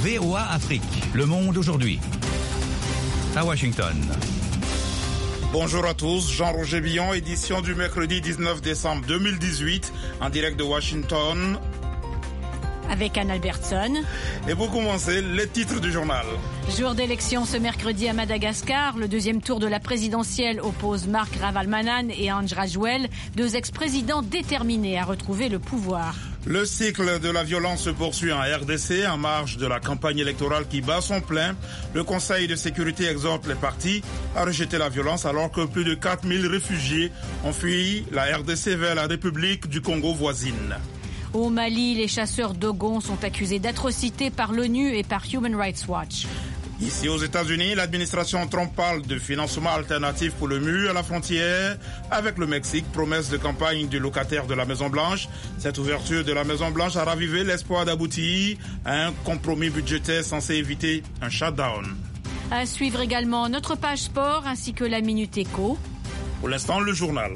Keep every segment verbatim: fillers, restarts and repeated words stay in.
V O A Afrique. Le monde aujourd'hui. À Washington. Bonjour à tous, Jean-Roger Billon, édition du mercredi dix-neuf décembre deux mille dix-huit, en direct de Washington. Avec Anne Albertson. Et pour commencer, les titres du journal. Jour d'élection ce mercredi à Madagascar. Le deuxième tour de la présidentielle oppose Marc Ravalomanana et Andry Rajoelina, deux ex-présidents déterminés à retrouver le pouvoir. Le cycle de la violence se poursuit en R D C en marge de la campagne électorale qui bat son plein. Le Conseil de sécurité exhorte les partis à rejeter la violence alors que plus de quatre mille réfugiés ont fui la R D C vers la République du Congo voisine. Au Mali, les chasseurs Dogon sont accusés d'atrocités par l'ONU et par Human Rights Watch. Ici aux États-Unis, l'administration Trump parle de financement alternatif pour le mur à la frontière avec le Mexique, promesse de campagne du locataire de la Maison-Blanche. Cette ouverture de la Maison-Blanche a ravivé l'espoir d'aboutir à un compromis budgétaire censé éviter un shutdown. À suivre également notre page sport ainsi que la Minute Éco. Pour l'instant, le journal.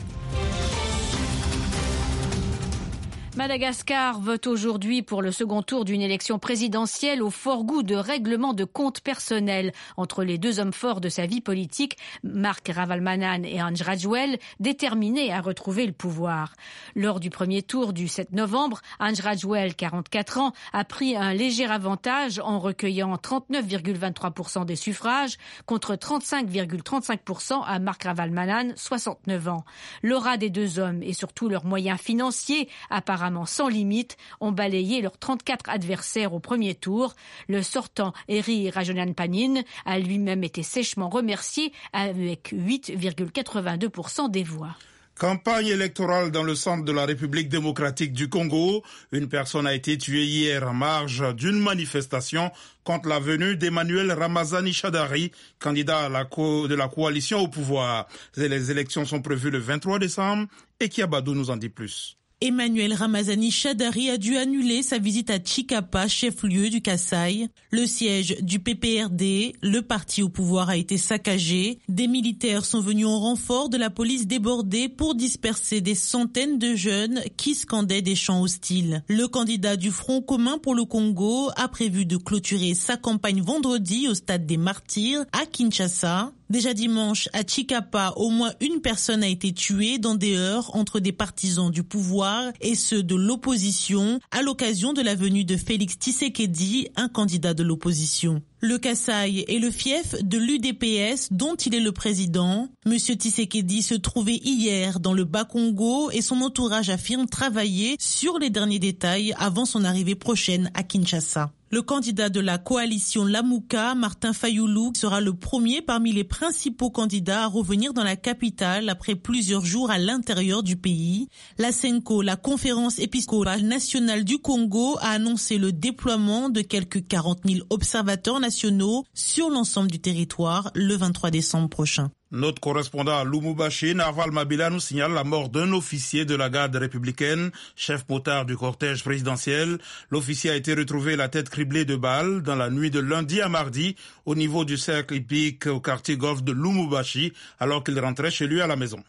Madagascar vote aujourd'hui pour le second tour d'une élection présidentielle au fort goût de règlement de comptes personnels entre les deux hommes forts de sa vie politique, Marc Ravalomanana et Andry Rajoelina, déterminés à retrouver le pouvoir. Lors du premier tour du sept novembre, Andry Rajoelina, quarante-quatre ans, a pris un léger avantage en recueillant trente-neuf virgule vingt-trois pour cent des suffrages contre trente-cinq virgule trente-cinq pour cent à Marc Ravalomanana, soixante-neuf ans. L'aura des deux hommes et surtout leurs moyens financiers apparemment sans limite, ont balayé leurs trente-quatre adversaires au premier tour. Le sortant Heri Rajaonarimampianina a lui-même été sèchement remercié avec huit virgule quatre-vingt-deux pour cent des voix. Campagne électorale dans le centre de la République démocratique du Congo. Une personne a été tuée hier en marge d'une manifestation contre la venue d'Emmanuel Ramazani Shadary, candidat à la co- de la coalition au pouvoir. Les élections sont prévues le vingt-trois décembre et Kiabadou nous en dit plus. Emmanuel Ramazani Shadary a dû annuler sa visite à Tshikapa, chef-lieu du Kasaï. Le siège du P P R D, le parti au pouvoir, a été saccagé. Des militaires sont venus en renfort de la police débordée pour disperser des centaines de jeunes qui scandaient des chants hostiles. Le candidat du Front commun pour le Congo a prévu de clôturer sa campagne vendredi au stade des Martyrs à Kinshasa. Déjà dimanche, à Tshikapa, au moins une personne a été tuée dans des heurts entre des partisans du pouvoir et ceux de l'opposition à l'occasion de la venue de Félix Tshisekedi, un candidat de l'opposition. Le Kasaï est le fief de l'U D P S dont il est le président. Monsieur Tshisekedi se trouvait hier dans le Bas-Congo et son entourage affirme travailler sur les derniers détails avant son arrivée prochaine à Kinshasa. Le candidat de la coalition Lamuka, Martin Fayulu, sera le premier parmi les principaux candidats à revenir dans la capitale après plusieurs jours à l'intérieur du pays. La Senko, la conférence épiscopale nationale du Congo, a annoncé le déploiement de quelques quarante mille observateurs nationaux sur l'ensemble du territoire le vingt-trois décembre prochain. Notre correspondant à Lubumbashi, Narval Mabila, nous signale la mort d'un officier de la garde républicaine, chef motard du cortège présidentiel. L'officier a été retrouvé la tête criblée de balles dans la nuit de lundi à mardi au niveau du cercle hippique au quartier golf de Lubumbashi alors qu'il rentrait chez lui à la maison.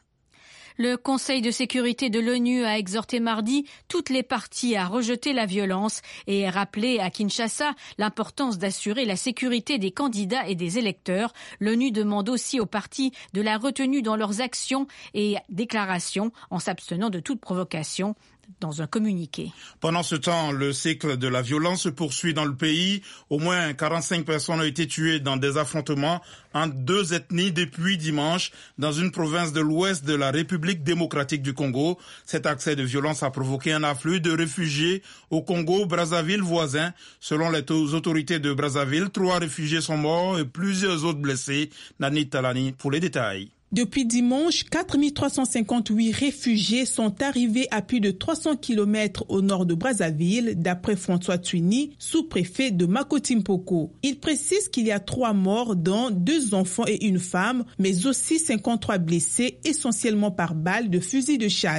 Le Conseil de sécurité de l'ONU a exhorté mardi toutes les parties à rejeter la violence et rappelé à Kinshasa l'importance d'assurer la sécurité des candidats et des électeurs. L'ONU demande aussi aux partis de la retenue dans leurs actions et déclarations en s'abstenant de toute provocation. Dans un communiqué. Pendant ce temps, le cycle de la violence se poursuit dans le pays. Au moins quarante-cinq personnes ont été tuées dans des affrontements entre deux ethnies depuis dimanche dans une province de l'ouest de la République démocratique du Congo. Cet accès de violence a provoqué un afflux de réfugiés au Congo-Brazzaville voisin. Selon les autorités de Brazzaville, trois réfugiés sont morts et plusieurs autres blessés. Nani Talani pour les détails. Depuis dimanche, quatre mille trois cent cinquante-huit réfugiés sont arrivés à plus de trois cents kilomètres au nord de Brazzaville, d'après François Twini, sous-préfet de Makoti-Mpoko. Il précise qu'il y a trois morts, dont deux enfants et une femme, mais aussi cinquante-trois blessés, essentiellement par balles de fusil de chasse.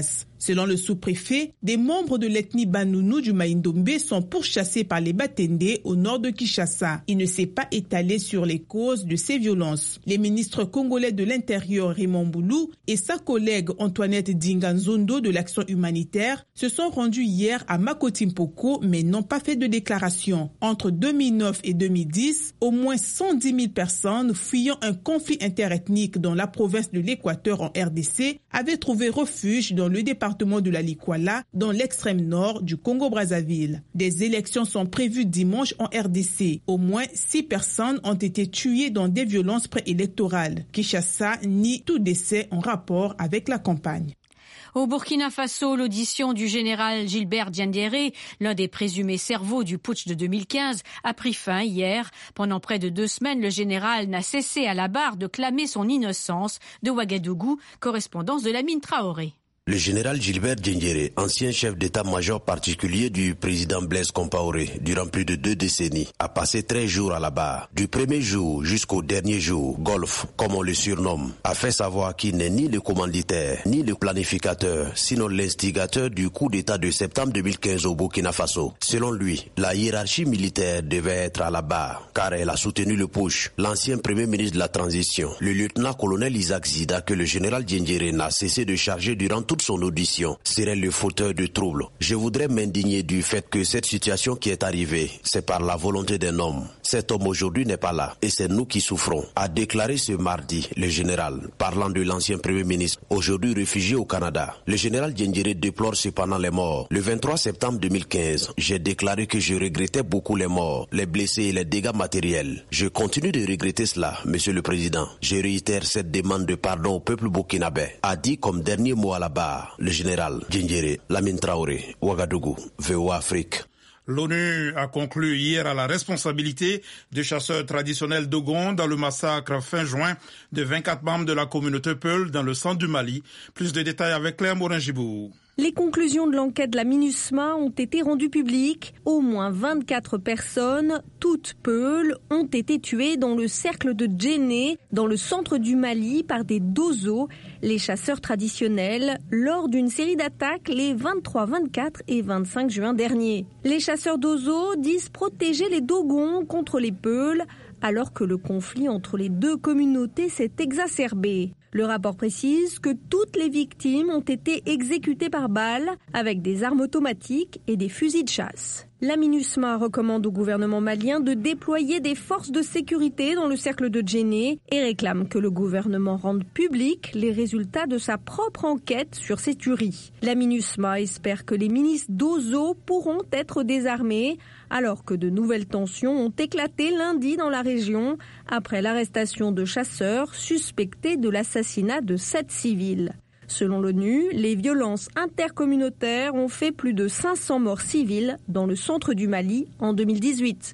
Selon le sous-préfet, des membres de l'ethnie Banounou du Maïndombe sont pourchassés par les Batende au nord de Kinshasa. Il ne s'est pas étalé sur les causes de ces violences. Les ministres congolais de l'Intérieur Raymond Boulou et sa collègue Antoinette Dinganzondo de l'Action humanitaire se sont rendus hier à Makoti-Mpoko mais n'ont pas fait de déclaration. Entre deux mille neuf et deux mille dix, au moins cent dix mille personnes fuyant un conflit interethnique dans la province de l'Équateur en R D C avaient trouvé refuge dans le département de la Likwala, dans l'extrême nord du Congo-Brazzaville. Des élections sont prévues dimanche en R D C. Au moins six personnes ont été tuées dans des violences préélectorales. Kinshasa nie tout décès en rapport avec la campagne. Au Burkina Faso, l'audition du général Gilbert Diendéré, l'un des présumés cerveaux du putsch de deux mille quinze, a pris fin hier. Pendant près de deux semaines, le général n'a cessé à la barre de clamer son innocence. De Ouagadougou, correspondance de Lamine Traoré. Le général Gilbert Diendéré, ancien chef d'état-major particulier du président Blaise Compaoré durant plus de deux décennies, a passé treize jours à la barre. Du premier jour jusqu'au dernier jour, Golf, comme on le surnomme, a fait savoir qu'il n'est ni le commanditaire, ni le planificateur, sinon l'instigateur du coup d'état de septembre deux mille quinze au Burkina Faso. Selon lui, la hiérarchie militaire devait être à la barre, car elle a soutenu le putsch. L'ancien premier ministre de la transition, le lieutenant-colonel Isaac Zida, que le général Diendéré n'a cessé de charger durant tout son audition, serait le fauteur de troubles. Je voudrais m'indigner du fait que cette situation qui est arrivée, c'est par la volonté d'un homme. Cet homme aujourd'hui n'est pas là et c'est nous qui souffrons, a déclaré ce mardi le général, parlant de l'ancien premier ministre, aujourd'hui réfugié au Canada. Le général Diendéré déplore cependant les morts. Le vingt-trois septembre deux mille quinze, j'ai déclaré que je regrettais beaucoup les morts, les blessés et les dégâts matériels. Je continue de regretter cela, Monsieur le Président. Je réitère cette demande de pardon au peuple burkinabé, a dit comme dernier mot à la barre le général Diendéré. Lamine Traoré, Ouagadougou, V O A Afrique. L'ONU a conclu hier à la responsabilité des chasseurs traditionnels Dogon dans le massacre fin juin de vingt-quatre membres de la communauté Peul dans le centre du Mali. Plus de détails avec Claire Morin-Gibou. Les conclusions de l'enquête de la MINUSMA ont été rendues publiques. Au moins vingt-quatre personnes, toutes Peuls, ont été tuées dans le cercle de Djenné, dans le centre du Mali, par des Dozo, les chasseurs traditionnels, lors d'une série d'attaques les vingt-trois, vingt-quatre et vingt-cinq juin dernier. Les chasseurs Dozo disent protéger les Dogons contre les Peuls, alors que le conflit entre les deux communautés s'est exacerbé. Le rapport précise que toutes les victimes ont été exécutées par balles avec des armes automatiques et des fusils de chasse. La MINUSMA recommande au gouvernement malien de déployer des forces de sécurité dans le cercle de Djenné et réclame que le gouvernement rende public les résultats de sa propre enquête sur ces tueries. La MINUSMA espère que les milices d'Ozo pourront être désarmées alors que de nouvelles tensions ont éclaté lundi dans la région après l'arrestation de chasseurs suspectés de l'assassinat de sept civils. Selon l'ONU, les violences intercommunautaires ont fait plus de cinq cents morts civiles dans le centre du Mali en deux mille dix-huit.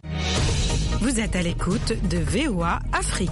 Vous êtes à l'écoute de V O A Afrique.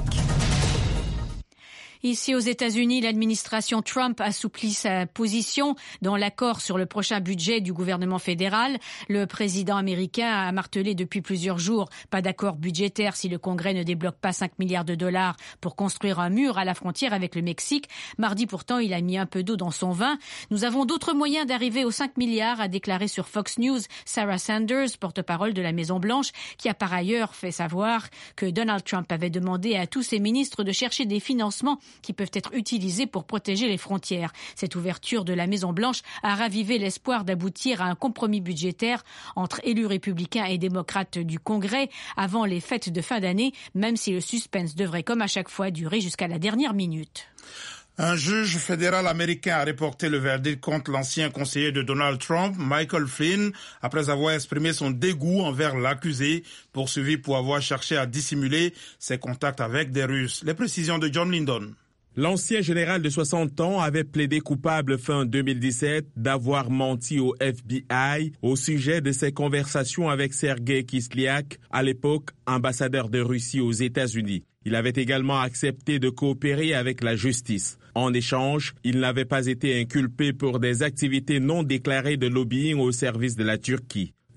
Ici aux États-Unis, l'administration Trump assouplit sa position dans l'accord sur le prochain budget du gouvernement fédéral. Le président américain a martelé depuis plusieurs jours pas d'accord budgétaire si le Congrès ne débloque pas cinq milliards de dollars pour construire un mur à la frontière avec le Mexique. Mardi pourtant, il a mis un peu d'eau dans son vin. Nous avons d'autres moyens d'arriver aux cinq milliards, a déclaré sur Fox News Sarah Sanders, porte-parole de la Maison-Blanche, qui a par ailleurs fait savoir que Donald Trump avait demandé à tous ses ministres de chercher des financements qui peuvent être utilisés pour protéger les frontières. Cette ouverture de la Maison-Blanche a ravivé l'espoir d'aboutir à un compromis budgétaire entre élus républicains et démocrates du Congrès avant les fêtes de fin d'année, même si le suspense devrait, comme à chaque fois, durer jusqu'à la dernière minute. Un juge fédéral américain a reporté le verdict contre l'ancien conseiller de Donald Trump, Michael Flynn, après avoir exprimé son dégoût envers l'accusé, poursuivi pour avoir cherché à dissimuler ses contacts avec des Russes. Les précisions de John Lyndon. L'ancien général de soixante ans avait plaidé coupable fin deux mille dix-sept d'avoir menti au F B I au sujet de ses conversations avec Sergei Kislyak, à l'époque ambassadeur de Russie aux États-Unis. Il avait également accepté de coopérer avec la justice. En échange, il n'avait pas été inculpé pour des activités non déclarées de lobbying au service de la Turquie.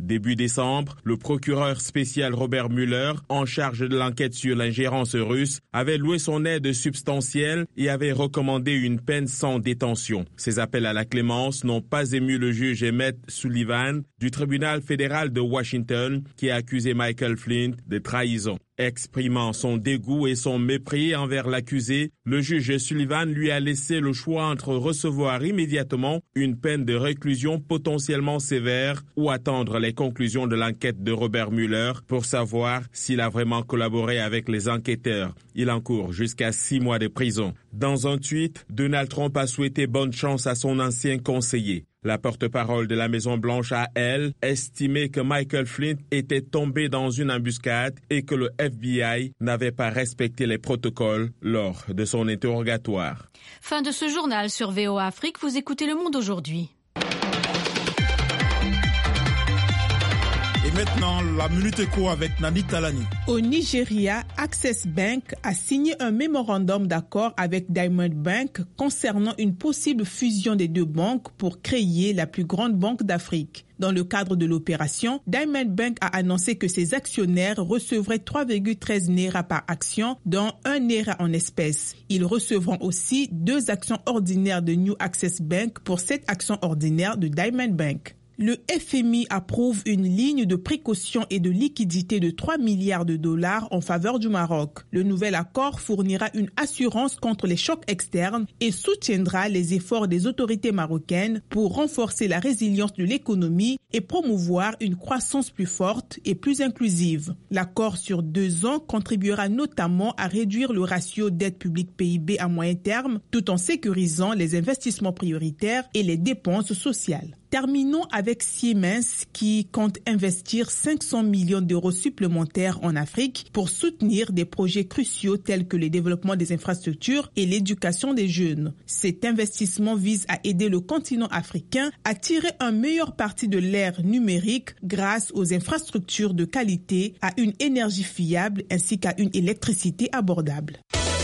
Début décembre, le procureur spécial Robert Mueller, en charge de l'enquête sur l'ingérence russe, avait loué son aide substantielle et avait recommandé une peine sans détention. Ces appels à la clémence n'ont pas ému le juge Emmett Sullivan du tribunal fédéral de Washington qui a accusé Michael Flint de trahison. Exprimant son dégoût et son mépris envers l'accusé, le juge Sullivan lui a laissé le choix entre recevoir immédiatement une peine de réclusion potentiellement sévère ou attendre les conclusions de l'enquête de Robert Mueller pour savoir s'il a vraiment collaboré avec les enquêteurs. Il encourt jusqu'à six mois de prison. Dans un tweet, Donald Trump a souhaité bonne chance à son ancien conseiller. La porte-parole de la Maison-Blanche a, elle, estimé que Michael Flint était tombé dans une embuscade et que le F B I n'avait pas respecté les protocoles lors de son interrogatoire. Fin de ce journal sur V O A Afrique. Vous écoutez Le Monde aujourd'hui. Et maintenant, la Minute Éco avec Nani Talani. Au Nigeria, Access Bank a signé un mémorandum d'accord avec Diamond Bank concernant une possible fusion des deux banques pour créer la plus grande banque d'Afrique. Dans le cadre de l'opération, Diamond Bank a annoncé que ses actionnaires recevraient trois virgule treize naira par action, dont un naira en espèces. Ils recevront aussi deux actions ordinaires de New Access Bank pour sept actions ordinaires de Diamond Bank. Le F M I approuve une ligne de précaution et de liquidité de trois milliards de dollars en faveur du Maroc. Le nouvel accord fournira une assurance contre les chocs externes et soutiendra les efforts des autorités marocaines pour renforcer la résilience de l'économie et promouvoir une croissance plus forte et plus inclusive. L'accord sur deux ans contribuera notamment à réduire le ratio dette publique P I B à moyen terme, tout en sécurisant les investissements prioritaires et les dépenses sociales. Terminons avec Siemens qui compte investir cinq cents millions d'euros supplémentaires en Afrique pour soutenir des projets cruciaux tels que le développement des infrastructures et l'éducation des jeunes. Cet investissement vise à aider le continent africain à tirer un meilleur parti de l'ère numérique grâce aux infrastructures de qualité, à une énergie fiable ainsi qu'à une électricité abordable.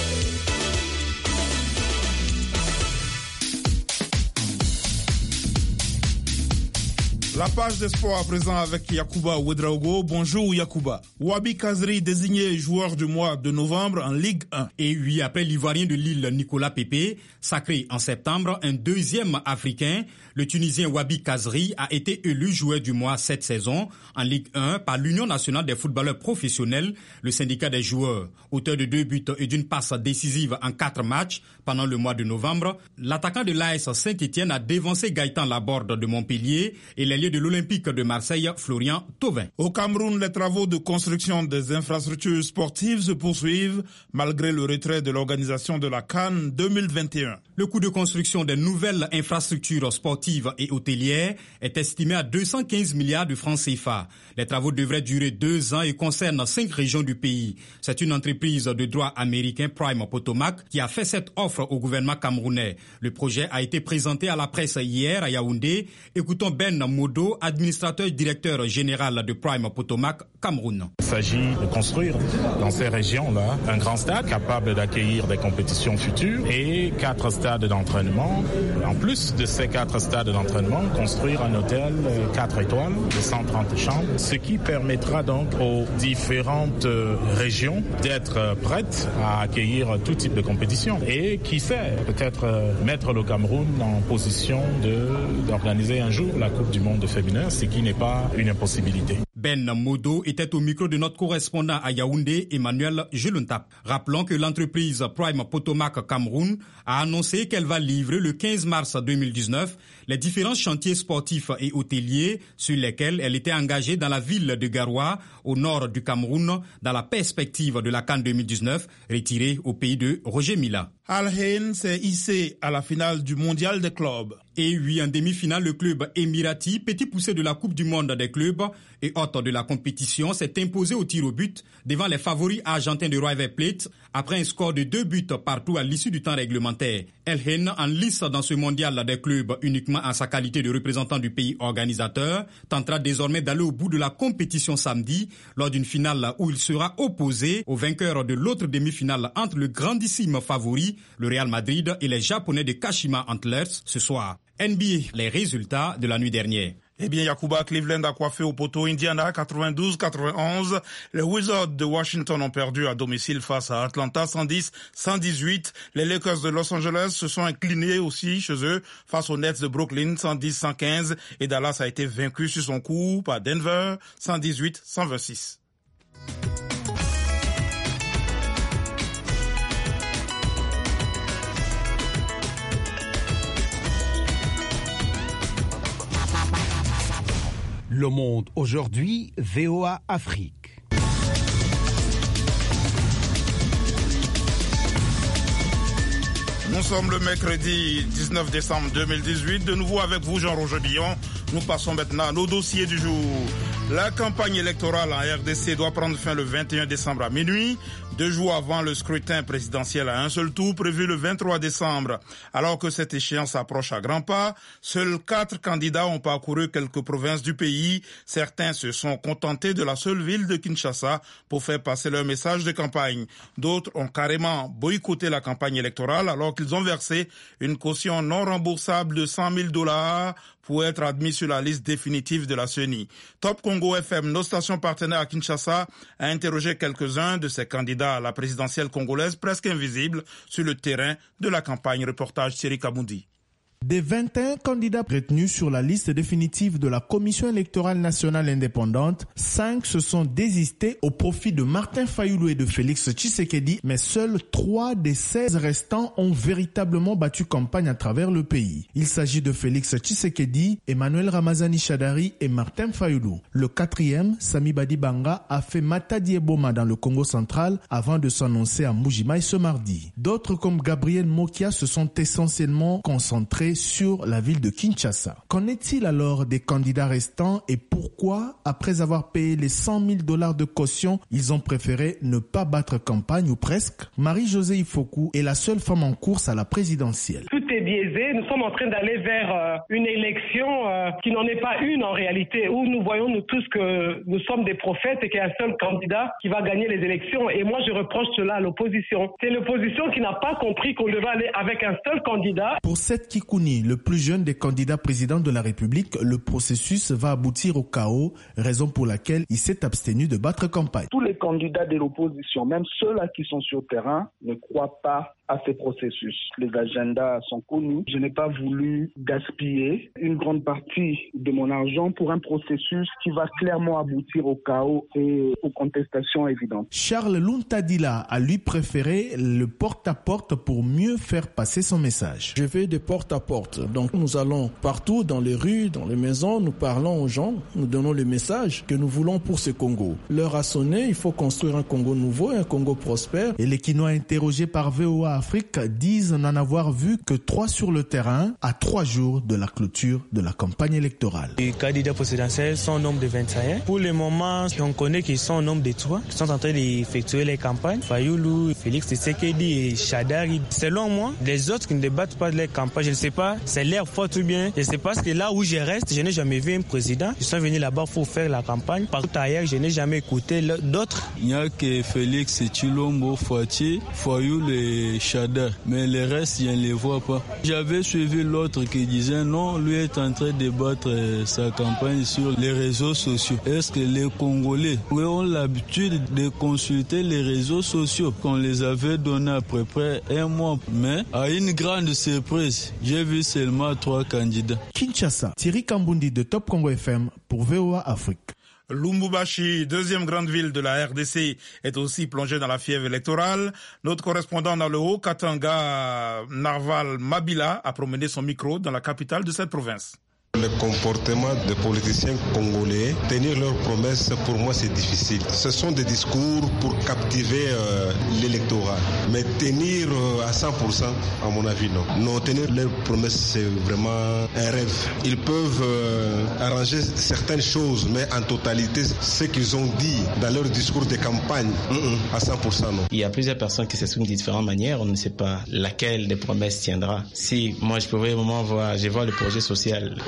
La page des sports à présent avec Yacouba Ouedraogo. Bonjour Yacouba. Wabi Kazri désigné joueur du mois de novembre en Ligue un. Et oui, après l'Ivoirien de Lille Nicolas Pepe, sacré en septembre, un deuxième Africain, le Tunisien Wabi Kazri a été élu joueur du mois cette saison en Ligue un par l'Union nationale des footballeurs professionnels, le syndicat des joueurs. Auteur de deux buts et d'une passe décisive en quatre matchs pendant le mois de novembre, l'attaquant de l'A S Saint-Étienne a dévancé Gaëtan Laborde de Montpellier et l'ailier de l'Olympique de Marseille, Florian Thauvin. Au Cameroun, les travaux de construction des infrastructures sportives se poursuivent malgré le retrait de l'organisation de la CAN deux mille vingt et un. Le coût de construction des nouvelles infrastructures sportives et hôtelières est estimé à deux cent quinze milliards de francs C F A. Les travaux devraient durer deux ans et concernent cinq régions du pays. C'est une entreprise de droit américain, Prime Potomac, qui a fait cette offre au gouvernement camerounais. Le projet a été présenté à la presse hier à Yaoundé. Écoutons Ben Modo, administrateur directeur général de Prime Potomac, Cameroun. Il s'agit de construire dans ces régions-là un grand stade capable d'accueillir des compétitions futures et quatre stades d'entraînement. En plus de ces quatre stades d'entraînement, construire un hôtel quatre étoiles de cent trente chambres, ce qui permettra donc aux différentes régions d'être prêtes à accueillir tout type de compétition et qui sait peut-être mettre le Cameroun en position de, d'organiser un jour la Coupe du Monde féminin, ce qui n'est pas une impossibilité. Ben Modo était au micro de notre correspondant à Yaoundé, Emmanuel Geluntap. Rappelons que l'entreprise Prime Potomac Cameroun a annoncé qu'elle va livrer le quinze mars deux mille dix-neuf les différents chantiers sportifs et hôteliers sur lesquels elle était engagée dans la ville de Garoua, au nord du Cameroun, dans la perspective de la CAN deux mille dix-neuf, retirée au pays de Roger Mila. Al Ain s'est hissé à la finale du mondial des clubs. Et oui, en demi-finale, le club émirati, petit poussé de la Coupe du monde des clubs et hôte de la compétition, s'est imposé au tir au but devant les favoris argentins de River Plate après un score de deux buts partout à l'issue du temps réglementaire. Al Ain, en lice dans ce mondial des clubs uniquement en sa qualité de représentant du pays organisateur, tentera désormais d'aller au bout de la compétition samedi lors d'une finale où il sera opposé au vainqueur de l'autre demi-finale entre le grandissime favori, le Real Madrid, et les Japonais de Kashima Antlers ce soir. N B A, les résultats de la nuit dernière. Eh bien, Yacouba Cleveland a coiffé au poteau Indiana quatre-vingt-douze quatre-vingt-onze. Les Wizards de Washington ont perdu à domicile face à Atlanta cent dix à cent dix-huit. Les Lakers de Los Angeles se sont inclinés aussi chez eux face aux Nets de Brooklyn cent dix à cent quinze. Et Dallas a été vaincu sur son coup par Denver cent dix-huit à cent vingt-six. Le Monde aujourd'hui, V O A Afrique. Nous sommes le mercredi dix-neuf décembre deux mille dix-huit. De nouveau avec vous, Jean-Roger Billon. Nous passons maintenant à nos dossiers du jour. La campagne électorale en R D C doit prendre fin le vingt et un décembre à minuit, deux jours avant le scrutin présidentiel à un seul tour prévu le vingt-trois décembre. Alors que cette échéance approche à grands pas, seuls quatre candidats ont parcouru quelques provinces du pays. Certains se sont contentés de la seule ville de Kinshasa pour faire passer leur message de campagne. D'autres ont carrément boycotté la campagne électorale alors qu'ils ont versé une caution non remboursable de cent mille dollars pour être admis sur la liste définitive de la C E N I. Top Congo F M, nos stations partenaires à Kinshasa, a interrogé quelques-uns de ces candidats à la présidentielle congolaise presque invisibles sur le terrain de la campagne. Reportage Thierry Kaboundi. Des vingt et un candidats retenus sur la liste définitive de la Commission électorale nationale indépendante, cinq se sont désistés au profit de Martin Fayoulou et de Félix Tshisekedi, mais seuls trois des seize restants ont véritablement battu campagne à travers le pays. Il s'agit de Félix Tshisekedi, Emmanuel Ramazani Shadari et Martin Fayoulou. Le quatrième, Sami Badibanga, a fait Matadi Eboma dans le Congo central avant de s'annoncer à Mbuji-Mayi ce mardi. D'autres comme Gabriel Mokia se sont essentiellement concentrés sur la ville de Kinshasa. Qu'en est-il alors des candidats restants et pourquoi, après avoir payé les cent mille dollars de caution, ils ont préféré ne pas battre campagne ou presque? Marie-Josée Ifoku est la seule femme en course à la présidentielle. Tout est biaisé. Nous sommes en train d'aller vers euh, une élection euh, qui n'en est pas une en réalité, où nous voyons nous tous que nous sommes des prophètes et qu'il y a un seul candidat qui va gagner les élections. Et moi, je reproche cela à l'opposition. C'est l'opposition qui n'a pas compris qu'on devait aller avec un seul candidat. Pour cette Kikouni, le plus jeune des candidats présidents de la République, le processus va aboutir au chaos, raison pour laquelle il s'est abstenu de battre campagne. Tous les candidats de l'opposition, même ceux-là qui sont sur le terrain, ne croient pas à ces processus. Les agendas sont connus. Je n'ai pas voulu gaspiller une grande partie de mon argent pour un processus qui va clairement aboutir au chaos et aux contestations évidentes. Charles Luntadila a lui préféré le porte-à-porte pour mieux faire passer son message. Je vais de porte-à-porte. Donc nous allons partout dans les rues, dans les maisons, nous parlons aux gens, nous donnons le message que nous voulons pour ce Congo. L'heure a sonné, il faut construire un Congo nouveau, un Congo prospère. Et les Kinois interrogés par V O A Afrique disent n'en avoir vu que trois sur le terrain à trois jours de la clôture de la campagne électorale. Les candidats présidentiels sont au nombre de vingt et un. Pour le moment, on connaît qu'ils sont au nombre de trois, qui sont en train d'effectuer les campagnes. Fayoulou, Félix Tshisekedi et Shadari. Selon moi, les autres qui ne débattent pas de les campagnes, je ne sais pas, c'est l'air fort ou bien. Je ne sais pas parce que là où je reste, je n'ai jamais vu un président. Ils sont venus là-bas pour faire la campagne. Partout ailleurs, je n'ai jamais écouté d'autres. Il n'y a que Félix Tshilombo, Fouatier, Fayoulou et Shadari. Mais les restes, je ne les vois pas. J'avais suivi l'autre qui disait non, lui est en train de battre sa campagne sur les réseaux sociaux. Est-ce que les Congolais ont l'habitude de consulter les réseaux sociaux qu'on les avait donnés à peu près un mois? Mais à une grande surprise, j'ai vu seulement trois candidats. Kinshasa, Thierry Kambundi de Top Congo F M pour V O A Afrique. Lubumbashi, deuxième grande ville de la R D C, est aussi plongée dans la fièvre électorale. Notre correspondant dans le Haut-Katanga, Narval Mabila, a promené son micro dans la capitale de cette province. Le comportement des politiciens congolais, tenir leurs promesses, pour moi, c'est difficile. Ce sont des discours pour captiver euh, l'électorat. Mais tenir euh, à cent pour cent, à mon avis, non. Non, tenir leurs promesses, c'est vraiment un rêve. Ils peuvent euh, arranger certaines choses, mais en totalité, ce qu'ils ont dit dans leur discours de campagne, mm-mm, à cent pour cent, non. Il y a plusieurs personnes qui s'expriment de différentes manières. On ne sait pas laquelle des promesses tiendra. Si moi, je pouvais vraiment voir, je vois le projet social.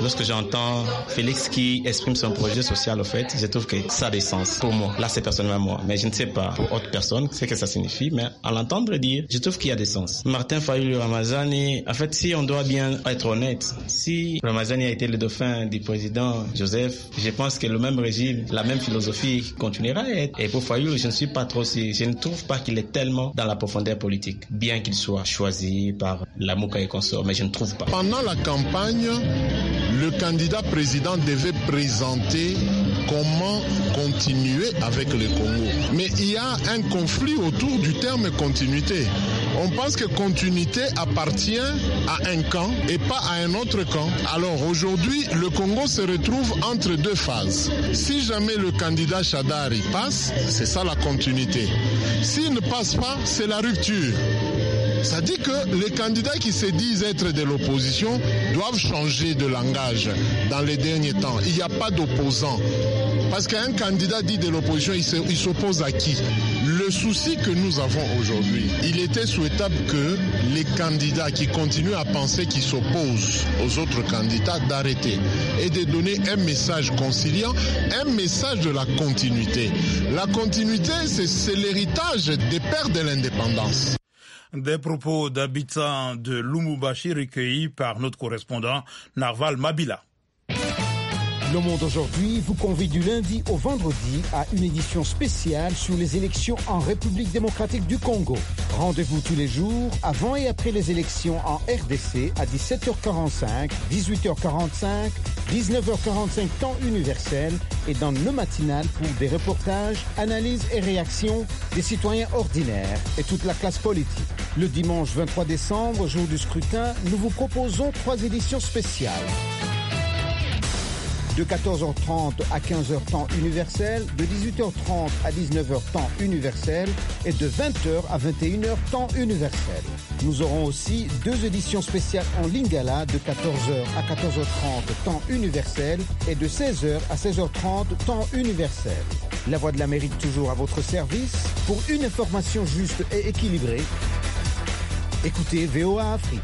Lorsque j'entends Félix qui exprime son projet social, au fait, je trouve que ça a des sens pour moi. Là, c'est personnellement moi, mais je ne sais pas pour autre personne ce que ça signifie, mais à l'entendre dire, je trouve qu'il y a des sens. Martin Fayulu Ramazani, en fait, si on doit bien être honnête, si Ramazani a été le dauphin du président Joseph, je pense que le même régime, la même philosophie continuera à être. Et pour Fayulu, je ne suis pas trop si, je ne trouve pas qu'il est tellement dans la profondeur politique, bien qu'il soit choisi par la Mouka et consorts, mais je ne trouve pas. Pendant la campagne, le candidat président devait présenter comment continuer avec le Congo. Mais il y a un conflit autour du terme continuité. On pense que continuité appartient à un camp et pas à un autre camp. Alors aujourd'hui, le Congo se retrouve entre deux phases. Si jamais le candidat Shadari passe, c'est ça la continuité. S'il ne passe pas, c'est la rupture. Ça dit que les candidats qui se disent être de l'opposition doivent changer de langage dans les derniers temps. Il n'y a pas d'opposant. Parce qu'un candidat dit de l'opposition, il s'oppose à qui? Le souci que nous avons aujourd'hui, il était souhaitable que les candidats qui continuent à penser qu'ils s'opposent aux autres candidats d'arrêter et de donner un message conciliant, un message de la continuité. La continuité, c'est l'héritage des pères de l'indépendance. Des propos d'habitants de Lumumbashi recueillis par notre correspondant Narval Mabila. Le Monde aujourd'hui vous convie du lundi au vendredi à une édition spéciale sur les élections en République démocratique du Congo. Rendez-vous tous les jours avant et après les élections en R D C à dix-sept heures quarante-cinq, dix-huit heures quarante-cinq, dix-neuf heures quarante-cinq temps universel et dans le matinal pour des reportages, analyses et réactions des citoyens ordinaires et toute la classe politique. Le dimanche vingt-trois décembre, jour du scrutin, nous vous proposons trois éditions spéciales. De quatorze heures trente à quinze heures temps universel, de dix-huit heures trente à dix-neuf heures temps universel et de vingt heures à vingt et une heures temps universel. Nous aurons aussi deux éditions spéciales en Lingala de quatorze heures à quatorze heures trente temps universel et de seize heures à seize heures trente temps universel. La Voix de l'Amérique toujours à votre service pour une information juste et équilibrée. Écoutez V O A Afrique.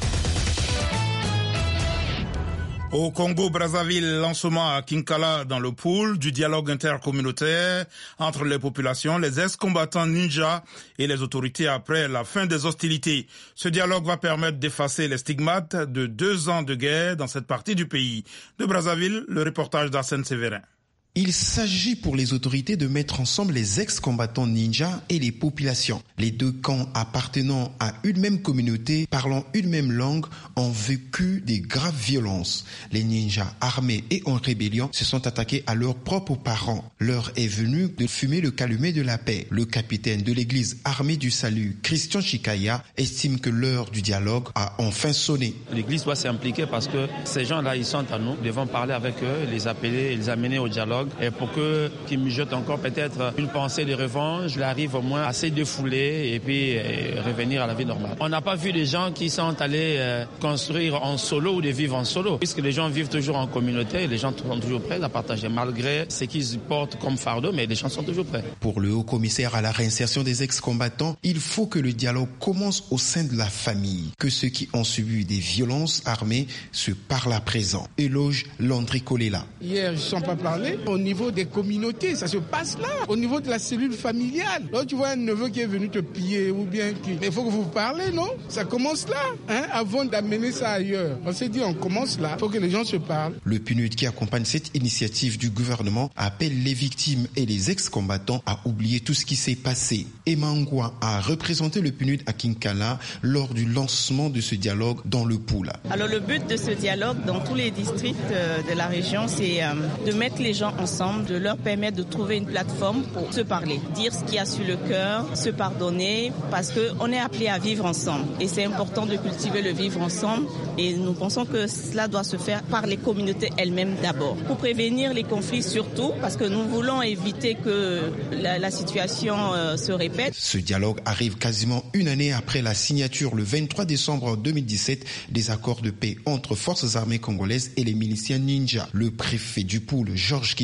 Au Congo-Brazzaville, lancement à Kinkala dans le pool du dialogue intercommunautaire entre les populations, les ex-combattants ninja et les autorités après la fin des hostilités. Ce dialogue va permettre d'effacer les stigmates de deux ans de guerre dans cette partie du pays. De Brazzaville, le reportage d'Arsène Sévérin. Il s'agit pour les autorités de mettre ensemble les ex-combattants ninja et les populations. Les deux camps appartenant à une même communauté, parlant une même langue, ont vécu des graves violences. Les ninjas armés et en rébellion se sont attaqués à leurs propres parents. L'heure est venue de fumer le calumet de la paix. Le capitaine de l'église armée du salut, Christian Chikaya, estime que l'heure du dialogue a enfin sonné. L'église doit s'impliquer parce que ces gens-là, ils sont à nous. Nous devons parler avec eux, les appeler, les amener au dialogue. Et pour que qu'ils mijotent encore peut-être une pensée de revanche, il arrive au moins à se défouler et puis euh, revenir à la vie normale. On n'a pas vu des gens qui sont allés euh, construire en solo ou de vivre en solo. Puisque les gens vivent toujours en communauté, les gens sont toujours prêts à partager malgré ce qu'ils portent comme fardeau, mais les gens sont toujours prêts. Pour le haut-commissaire à la réinsertion des ex-combattants, il faut que le dialogue commence au sein de la famille, que ceux qui ont subi des violences armées se parlent à présent. Éloge Landry Kolela. Hier, ils ne sont pas parlé. Au niveau des communautés, ça se passe là. Au niveau de la cellule familiale. Là, tu vois un neveu qui est venu te piller ou bien qui... Mais il faut que vous parlez, non? Ça commence là, hein, avant d'amener ça ailleurs. On s'est dit, on commence là. Il faut que les gens se parlent. Le P N U D qui accompagne cette initiative du gouvernement appelle les victimes et les ex-combattants à oublier tout ce qui s'est passé. Emma Ngwa a représenté le P N U D à Kinkala lors du lancement de ce dialogue dans le Poula. Alors le but de ce dialogue dans tous les districts de la région, c'est de mettre les gens ensemble, de leur permettre de trouver une plateforme pour se parler, dire ce qu'il y a sur le cœur, se pardonner, parce qu'on est appelé à vivre ensemble. Et c'est important de cultiver le vivre ensemble. Et nous pensons que cela doit se faire par les communautés elles-mêmes d'abord. Pour prévenir les conflits surtout, parce que nous voulons éviter que la, la situation euh, se répète. Ce dialogue arrive quasiment une année après la signature le vingt-trois décembre deux mille dix-sept des accords de paix entre forces armées congolaises et les miliciens ninja. Le préfet du Poul, Georges Kili,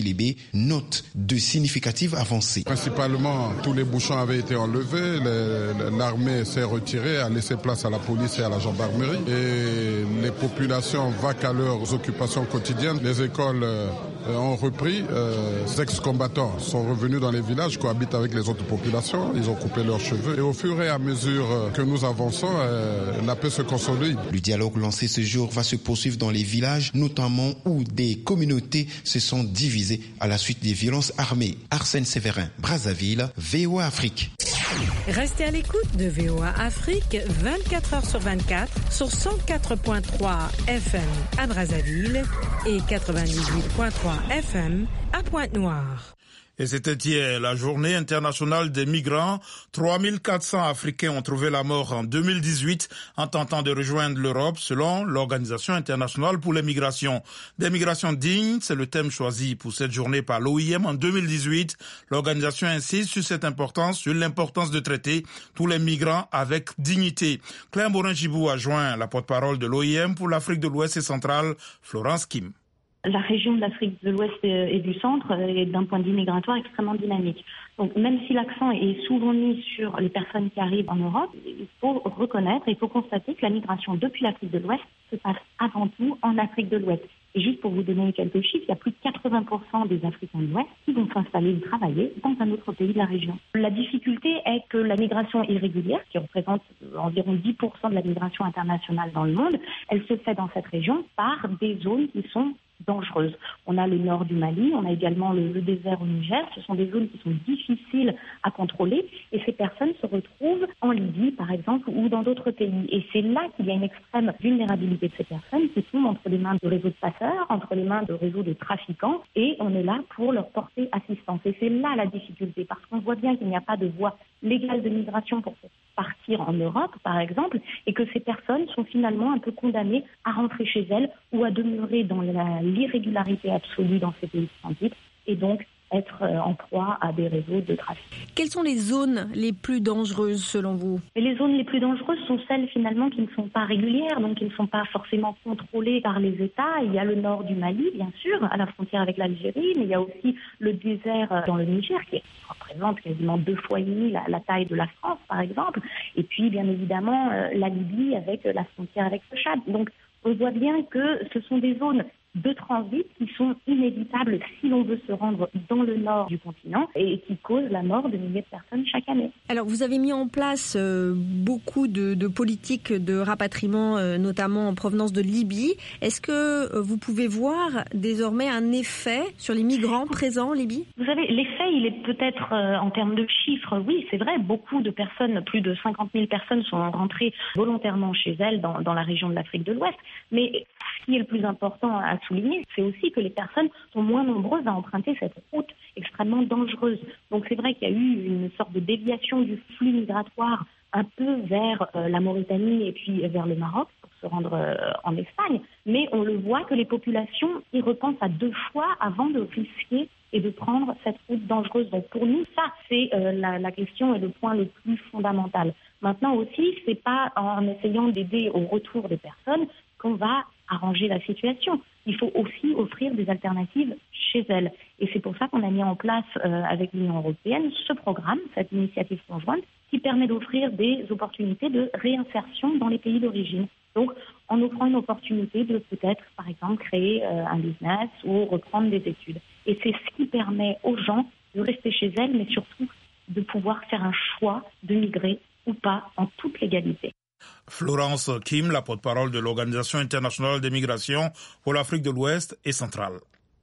Chelébé note de significatives avancées. Principalement, tous les bouchons avaient été enlevés, les, l'armée s'est retirée, a laissé place à la police et à la gendarmerie et les populations vaquent à leurs occupations quotidiennes. Les écoles euh, ont repris, euh, les ex-combattants sont revenus dans les villages, cohabitent avec les autres populations, ils ont coupé leurs cheveux et au fur et à mesure que nous avançons, euh, la paix se consolide. Le dialogue lancé ce jour va se poursuivre dans les villages, notamment où des communautés se sont divisées à la suite des violences armées. Arsène Séverin, Brazzaville, V O A Afrique. Restez à l'écoute de V O A Afrique vingt-quatre heures sur vingt-quatre sur cent quatre virgule trois F M à Brazzaville et quatre-vingt-dix-huit virgule trois F M à Pointe-Noire. Et c'était hier la journée internationale des migrants. trois mille quatre cents Africains ont trouvé la mort en deux mille dix-huit en tentant de rejoindre l'Europe selon l'Organisation internationale pour les migrations. Des migrations dignes, c'est le thème choisi pour cette journée par l'O I M en deux mille dix-huit. L'organisation insiste sur cette importance, sur l'importance de traiter tous les migrants avec dignité. Claire Morin-Gibou a joint la porte-parole de l'O I M pour l'Afrique de l'Ouest et centrale, Florence Kim. La région de l'Afrique de l'Ouest et du Centre est d'un point de vue migratoire extrêmement dynamique. Donc même si l'accent est souvent mis sur les personnes qui arrivent en Europe, il faut reconnaître et il faut constater que la migration depuis l'Afrique de l'Ouest se passe avant tout en Afrique de l'Ouest. Et juste pour vous donner quelques chiffres, il y a plus de quatre-vingts pour cent des Africains de l'Ouest qui vont s'installer ou travailler dans un autre pays de la région. La difficulté est que la migration irrégulière, qui représente environ dix pour cent de la migration internationale dans le monde, elle se fait dans cette région par des zones qui sont dangereuses. On a le nord du Mali, on a également le, le désert au Niger. Ce sont des zones qui sont difficiles à contrôler et ces personnes se retrouvent en Libye, par exemple, ou dans d'autres pays. Et c'est là qu'il y a une extrême vulnérabilité de ces personnes qui sont entre les mains de réseaux de passeurs, entre les mains de réseaux de trafiquants, et on est là pour leur porter assistance. Et c'est là la difficulté, parce qu'on voit bien qu'il n'y a pas de voie légale de migration pour partir en Europe, par exemple, et que ces personnes sont finalement un peu condamnées à rentrer chez elles ou à demeurer dans la, l'irrégularité absolue dans ces pays de transit, et donc être en proie à des réseaux de trafic. Quelles sont les zones les plus dangereuses selon vous ? Et les zones les plus dangereuses sont celles finalement qui ne sont pas régulières, donc qui ne sont pas forcément contrôlées par les États. Il y a le nord du Mali, bien sûr, à la frontière avec l'Algérie, mais il y a aussi le désert dans le Niger qui représente quasiment deux fois et demi la, la taille de la France, par exemple. Et puis, bien évidemment, la Libye avec la frontière avec le Tchad. Donc, on voit bien que ce sont des zones de transit qui sont inévitables si l'on veut se rendre dans le nord du continent et qui causent la mort de milliers de personnes chaque année. Alors, vous avez mis en place euh, beaucoup de, de politiques de rapatriement, euh, notamment en provenance de Libye. Est-ce que euh, vous pouvez voir désormais un effet sur les migrants présents en Libye ? Vous savez, l'effet, il est peut-être euh, en termes de chiffres, oui, c'est vrai, beaucoup de personnes, plus de cinquante mille personnes sont rentrées volontairement chez elles dans, dans la région de l'Afrique de l'Ouest. Mais ce qui est le plus important à souligner, c'est aussi que les personnes sont moins nombreuses à emprunter cette route extrêmement dangereuse. Donc c'est vrai qu'il y a eu une sorte de déviation du flux migratoire un peu vers euh, la Mauritanie et puis vers le Maroc pour se rendre euh, en Espagne. Mais on le voit que les populations y repensent à deux fois avant de risquer et de prendre cette route dangereuse. Donc pour nous, ça, c'est euh, la, la question et le point le plus fondamental. Maintenant aussi, c'est pas en essayant d'aider au retour des personnes qu'on va arranger la situation. Il faut aussi offrir des alternatives chez elles. Et c'est pour ça qu'on a mis en place euh, avec l'Union européenne ce programme, cette initiative conjointe, qui permet d'offrir des opportunités de réinsertion dans les pays d'origine. Donc, en offrant une opportunité de peut-être, par exemple, créer euh, un business ou reprendre des études. Et c'est ce qui permet aux gens de rester chez elles, mais surtout de pouvoir faire un choix de migrer ou pas en toute légalité. Florence Kim, la porte-parole de l'Organisation internationale des migrations pour l'Afrique de l'Ouest et centrale.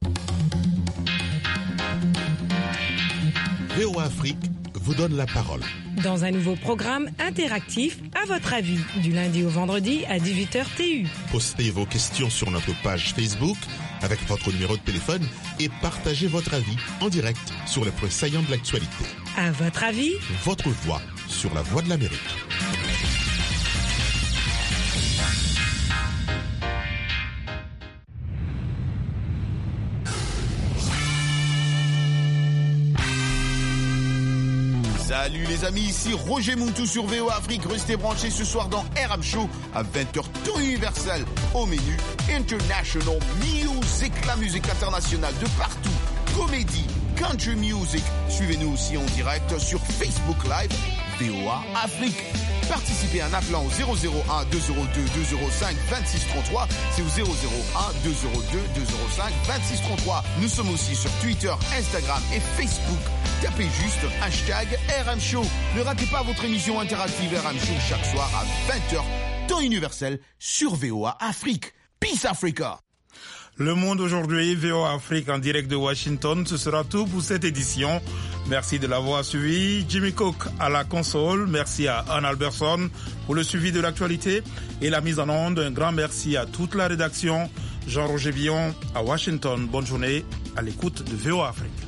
V O A Afrique vous donne la parole. Dans un nouveau programme interactif, à votre avis, du lundi au vendredi à dix-huit heures T U. Postez vos questions sur notre page Facebook avec votre numéro de téléphone et partagez votre avis en direct sur les points saillants de l'actualité. À votre avis, votre voix sur la Voix de l'Amérique. Salut les amis, ici Roger Muntou sur V O A Afrique. Restez branchés ce soir dans R M Show à vingt heures temps universel. Au menu, International Music, la musique internationale de partout. comédie, country music. Suivez-nous aussi en direct sur Facebook Live V O A Afrique. Participez en appelant au zéro zéro un deux zéro deux deux zéro cinq vingt-six trente-trois. C'est au zéro zéro un deux zéro deux deux zéro cinq vingt-six trente-trois. Nous sommes aussi sur Twitter, Instagram et Facebook. Tapez juste hashtag R M Show. Ne ratez pas votre émission interactive R M Show chaque soir à vingt heures, temps universel sur V O A Afrique. Peace Africa. Le Monde aujourd'hui, V O A Afrique en direct de Washington. Ce sera tout pour cette édition. Merci de l'avoir suivi. Jimmy Cook à la console. Merci à Anne Alberson pour le suivi de l'actualité et la mise en onde. Un grand merci à toute la rédaction. Jean-Roger Villon à Washington. Bonne journée à l'écoute de V O A Afrique.